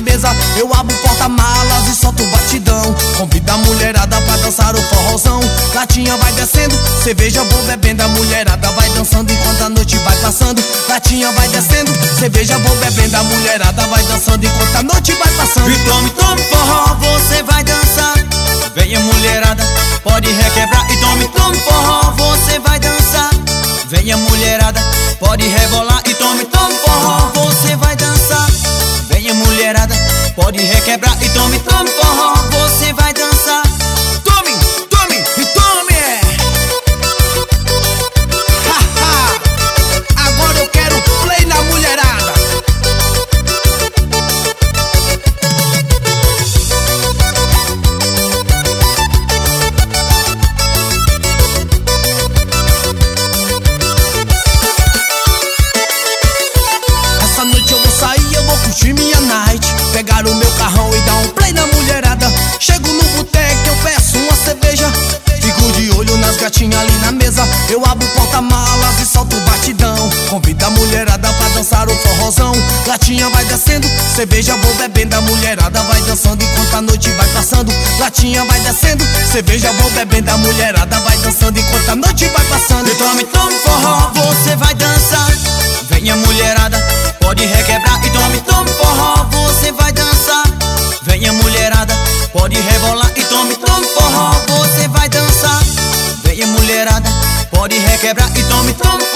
mesa. Eu abro o porta-malas e solto o batidão. Convido a mulherada pra dançar o forrozão. Latinha vai descendo, cerveja vou bebendo. A mulherada vai dançando enquanto a noite vai passando. Latinha vai descendo, cerveja vou bebendo. A mulherada vai dançando enquanto a noite vai passando. E tome, tome forró, você vai dançar. Venha mulherada, pode requebrar. E tome, tome forró, você vai dançar. Venha mulherada, pode rebolar. E tome, tome forró, você vai dançar. Venha mulherada, pode requebrar. E tome, tome forró, você vai dançar. Tome, tome e tome! Haha! Agora eu quero play na mulherada. Essa noite eu vou sair, eu vou curtir minha night. Pegar o meu carrão e dar um play na mulherada. Chego no boteco, eu peço uma cerveja. Fico de olho nas gatinhas ali na mesa. Eu abro o porta-malas e solto o batidão. Convido a mulherada pra dançar o forrozão. Latinha vai descendo, cerveja vou bebendo. A mulherada vai dançando enquanto a noite vai passando. Latinha vai descendo, cerveja vou bebendo. A mulherada vai dançando enquanto a noite vai passando. E tome, tome forró, você vai dançar. Venha mulherada, pode requebrar. E tome, tome forró, você vai dançar. Venha mulherada, pode rebolar. E tome, tome forró, você vai dançar. Venha mulherada, pode requebrar. E tome, tome forró.